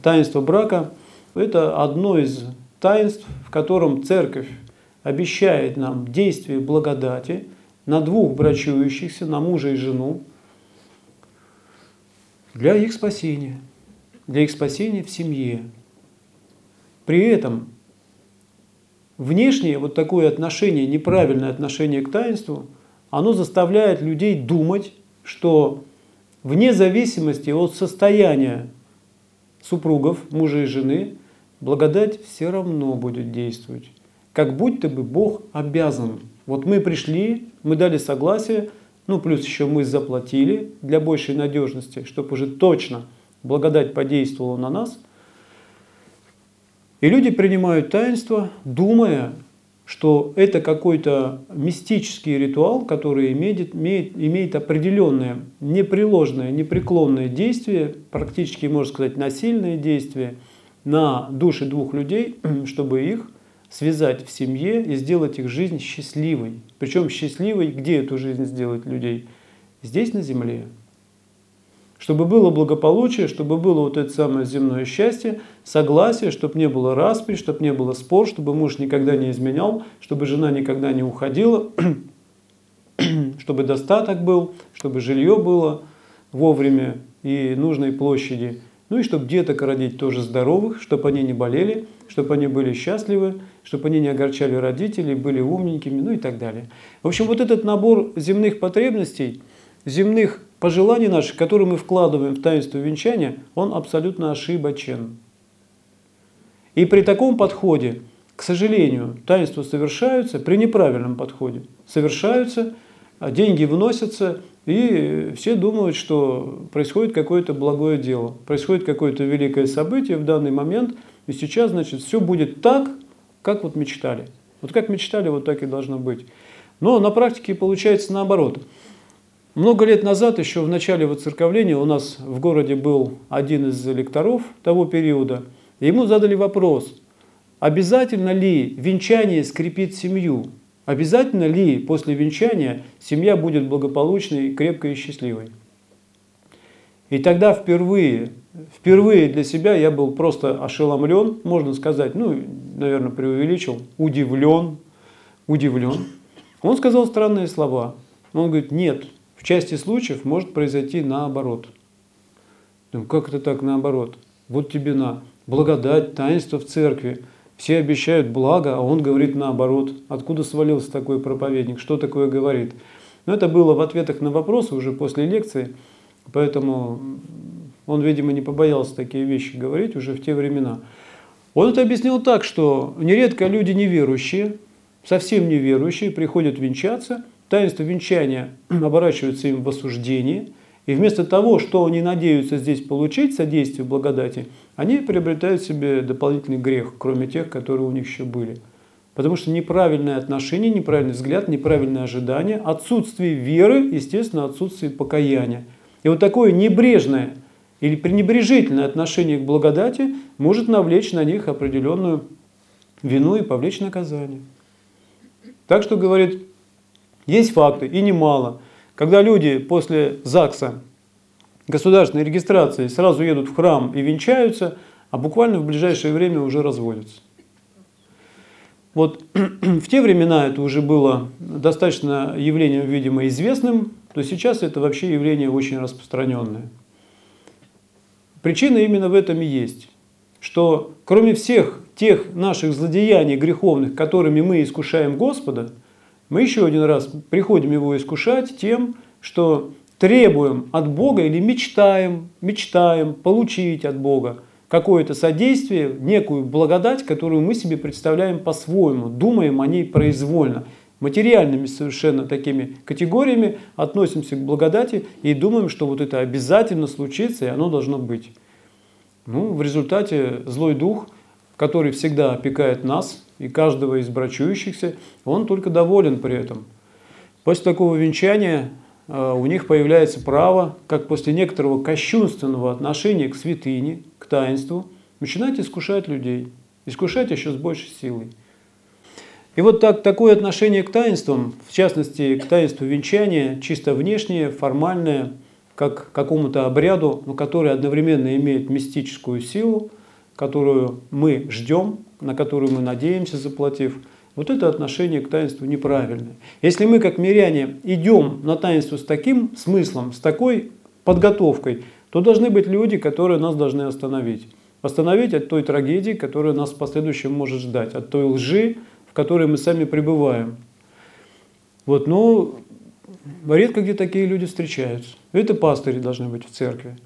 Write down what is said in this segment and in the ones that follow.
Таинство брака – это одно из таинств, в котором Церковь обещает нам действие благодати на двух брачующихся, на мужа и жену, для их спасения в семье. При этом внешнее вот такое отношение, неправильное отношение к таинству, оно заставляет людей думать, что вне зависимости от состояния супругов, мужа и жены, благодать все равно будет действовать. Как будто бы Бог обязан. Вот мы пришли, мы дали согласие, ну плюс еще мы заплатили для большей надежности, чтобы уже точно благодать подействовала на нас. И люди принимают таинство, думая, что это какой-то мистический ритуал, который имеет определенное непреложное, непреклонное действие, практически, можно сказать, насильное действие на души двух людей, чтобы их связать в семье и сделать их жизнь счастливой. Причем счастливой, где эту жизнь сделать людей? Здесь, на земле. Чтобы было благополучие, чтобы было вот это самое земное счастье, согласие, чтобы не было распри, чтобы не было спор, чтобы муж никогда не изменял, чтобы жена никогда не уходила, чтобы достаток был, чтобы жилье было вовремя и нужной площади. Ну и чтобы деток родить тоже здоровых, чтобы они не болели, чтобы они были счастливы, чтобы они не огорчали родителей, были умненькими, ну и так далее. В общем, вот этот набор земных потребностей, земных пожеланий наших, которые мы вкладываем в таинство венчания, он абсолютно ошибочен. И при таком подходе, к сожалению, таинства совершаются, при неправильном подходе совершаются, деньги вносятся, и все думают, что происходит какое-то благое дело, происходит какое-то великое событие в данный момент, и сейчас, значит, все будет так, как вот мечтали. Вот как мечтали, вот так и должно быть. Но на практике получается наоборот. Много лет назад, еще в начале воцерковления, у нас в городе был один из лекторов того периода, и ему задали вопрос, обязательно ли венчание скрепит семью? Обязательно ли после венчания семья будет благополучной, крепкой и счастливой? И тогда впервые для себя я был просто ошеломлен, можно сказать, ну, наверное, преувеличил, удивлен. Он сказал странные слова. Он говорит, нет, в части случаев может произойти наоборот. Ну, как это так наоборот? Вот тебе на благодать, таинство в церкви. Все обещают благо, а он говорит наоборот. Откуда свалился такой проповедник? Что такое говорит? Но это было в ответах на вопросы уже после лекции, поэтому он, видимо, не побоялся такие вещи говорить уже в те времена. Он это объяснил так, что нередко люди неверующие, совсем неверующие, приходят венчаться, таинство венчания оборачивается им в осуждение, и вместо того, что они надеются здесь получить, содействие благодати, они приобретают себе дополнительный грех, кроме тех, которые у них еще были. Потому что неправильное отношение, неправильный взгляд, неправильное ожидание, отсутствие веры, естественно, отсутствие покаяния. И вот такое небрежное или пренебрежительное отношение к благодати может навлечь на них определенную вину и повлечь наказание. Так что, говорит, есть факты, и немало, когда люди после ЗАГСа, государственной регистрации, сразу едут в храм и венчаются, а буквально в ближайшее время уже разводятся. Вот в те времена это уже было достаточно явлением, видимо, известным, то сейчас это вообще явление очень распространенное. Причина именно в этом и есть, что кроме всех тех наших злодеяний греховных, которыми мы искушаем Господа, мы еще один раз приходим Его искушать тем, что требуем от Бога или мечтаем получить от Бога какое-то содействие, некую благодать, которую мы себе представляем по-своему, думаем о ней произвольно. Материальными совершенно такими категориями относимся к благодати и думаем, что вот это обязательно случится и оно должно быть. Ну, в результате злой дух, который всегда опекает нас и каждого из брачующихся, он только доволен при этом. После такого венчания у них появляется право, как после некоторого кощунственного отношения к святыне, к таинству, начинать искушать людей, искушать еще с большей силой. И вот такое отношение к таинствам, в частности к таинству венчания, чисто внешнее, формальное, как к какому-то обряду, но который одновременно имеет мистическую силу, которую мы ждем, на которую мы надеемся, заплатив. Вот это отношение к таинству неправильное. Если мы, как миряне, идем на таинство с таким смыслом, с такой подготовкой, то должны быть люди, которые нас должны остановить. Остановить от той трагедии, которая нас в последующем может ждать, от той лжи, в которой мы сами пребываем. Вот, но редко где такие люди встречаются. Это пастыри должны быть в церкви.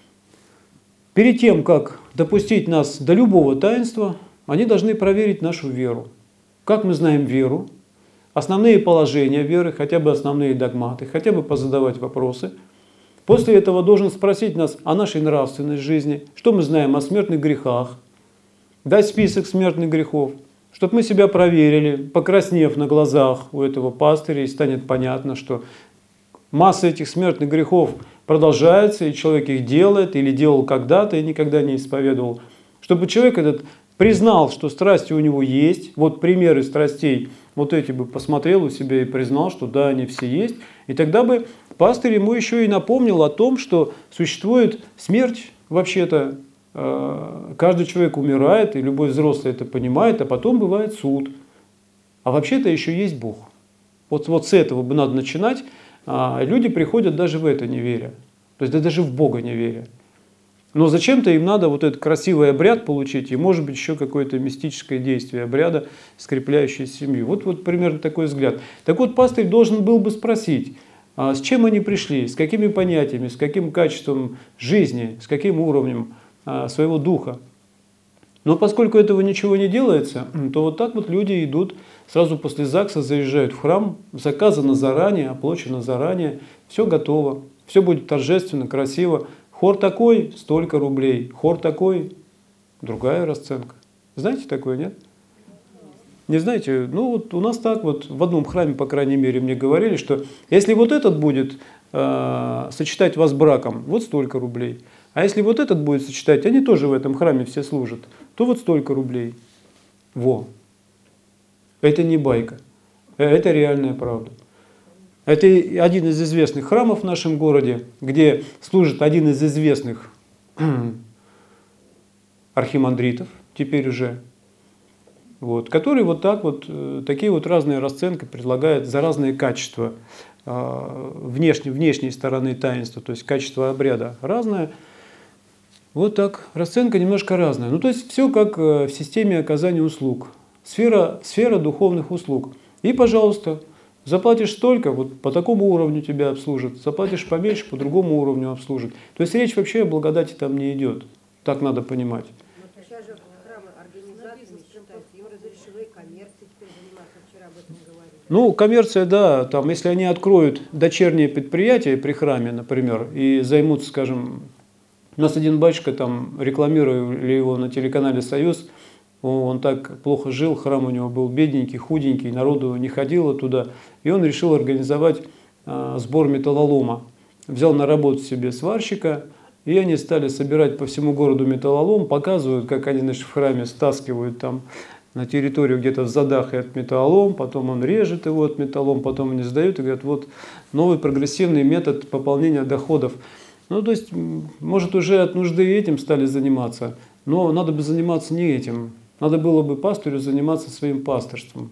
Перед тем, как допустить нас до любого таинства, они должны проверить нашу веру. Как мы знаем веру, основные положения веры, хотя бы основные догматы, хотя бы позадавать вопросы. После этого должен спросить нас о нашей нравственной жизни, что мы знаем о смертных грехах, дать список смертных грехов, чтобы мы себя проверили, покраснев на глазах у этого пастыря, и станет понятно, что масса этих смертных грехов продолжается, и человек их делает, или делал когда-то, и никогда не исповедовал. Чтобы человек этот признал, что страсти у него есть, вот примеры страстей, вот эти бы посмотрел у себя и признал, что да, они все есть, и тогда бы пастырь ему еще и напомнил о том, что существует смерть вообще-то, каждый человек умирает, и любой взрослый это понимает, а потом бывает суд. А вообще-то еще есть Бог. Вот с этого бы надо начинать. Люди приходят даже в это не веря. То есть да даже в Бога не веря. Но зачем-то им надо вот этот красивый обряд получить, и может быть еще какое-то мистическое действие обряда, скрепляющее семью. Вот примерно такой взгляд. Так вот, пастырь должен был бы спросить, с чем они пришли, с какими понятиями, с каким качеством жизни, с каким уровнем своего духа. Но поскольку этого ничего не делается, то вот так вот люди идут, сразу после ЗАГСа заезжают в храм, заказано заранее, оплачено заранее, все готово, все будет торжественно, красиво. Хор такой – столько рублей, хор такой – другая расценка. Знаете такое, нет? Не знаете? Ну вот у нас так вот, в одном храме, по крайней мере, мне говорили, что если вот этот будет сочетать вас браком, вот столько рублей. А если вот этот будет сочетать, они тоже в этом храме все служат, то вот столько рублей. Во. Это не байка. Это реальная правда. Это один из известных храмов в нашем городе, где служит один из известных архимандритов, теперь уже, вот, который вот так вот, такие вот разные расценки предлагает за разные качества внешней стороны таинства, то есть качество обряда разное. Вот так, расценка немножко разная. Ну, то есть все как в системе оказания услуг. Сфера духовных услуг. И, пожалуйста, заплатишь столько, вот по такому уровню тебя обслужат, заплатишь поменьше, по другому уровню обслужат. То есть речь вообще о благодати там не идет. Так надо понимать. Но сейчас же храмы организациями считаются, им разрешили коммерцией теперь заниматься, вчера об этом говорили. Ну, коммерция, да, там, если они откроют дочерние предприятия при храме, например, и займутся, скажем, у нас один батюшка, там, рекламировали его на телеканале «Союз», он так плохо жил, храм у него был бедненький, худенький, народу не ходило туда, и он решил организовать сбор металлолома. Взял на работу себе сварщика, и они стали собирать по всему городу металлолом, показывают, как они, значит, в храме стаскивают там на территорию где-то в задах от металлолом, потом он режет его от металлолом, потом они сдают и говорят, вот новый прогрессивный метод пополнения доходов. Ну, то есть, может, уже от нужды этим стали заниматься, но надо бы заниматься не этим. Надо было бы пастырю заниматься своим пастырством.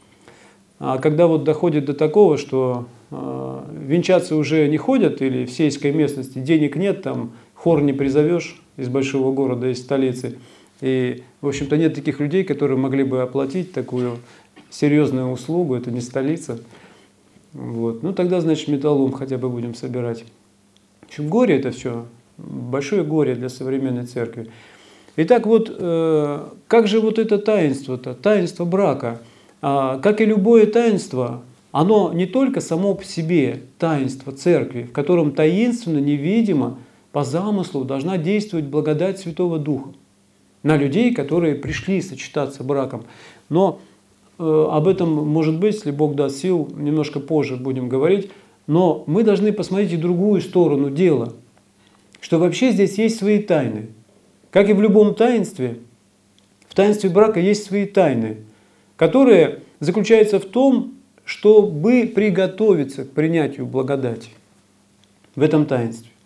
А когда вот доходит до такого, что венчаться уже не ходят, или в сельской местности денег нет, там хор не призовешь из большого города, из столицы, и, в общем-то, нет таких людей, которые могли бы оплатить такую серьезную услугу, это не столица. Вот. Ну, тогда, значит, металлолом хотя бы будем собирать. В общем, горе это все, большое горе для современной церкви. Итак, вот как же вот это таинство-то, таинство брака? Как и любое таинство, оно не только само по себе таинство церкви, в котором таинственно, невидимо, по замыслу должна действовать благодать Святого Духа на людей, которые пришли сочетаться браком. Но об этом, может быть, если Бог даст сил, немножко позже будем говорить. Но мы должны посмотреть и другую сторону дела, что вообще здесь есть свои тайны. Как и в любом таинстве, в таинстве брака есть свои тайны, которые заключаются в том, чтобы приготовиться к принятию благодати в этом таинстве.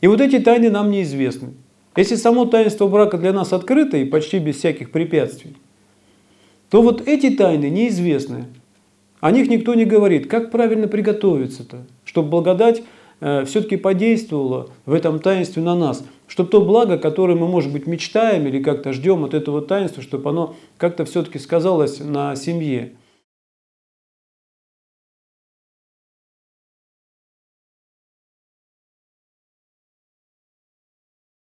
И вот эти тайны нам неизвестны. Если само таинство брака для нас открыто и почти без всяких препятствий, то вот эти тайны неизвестны. О них никто не говорит. Как правильно приготовиться-то, чтобы благодать все-таки подействовала в этом таинстве на нас, чтобы то благо, которое мы, может быть, мечтаем или как-то ждем от этого таинства, чтобы оно как-то все-таки сказалось на семье.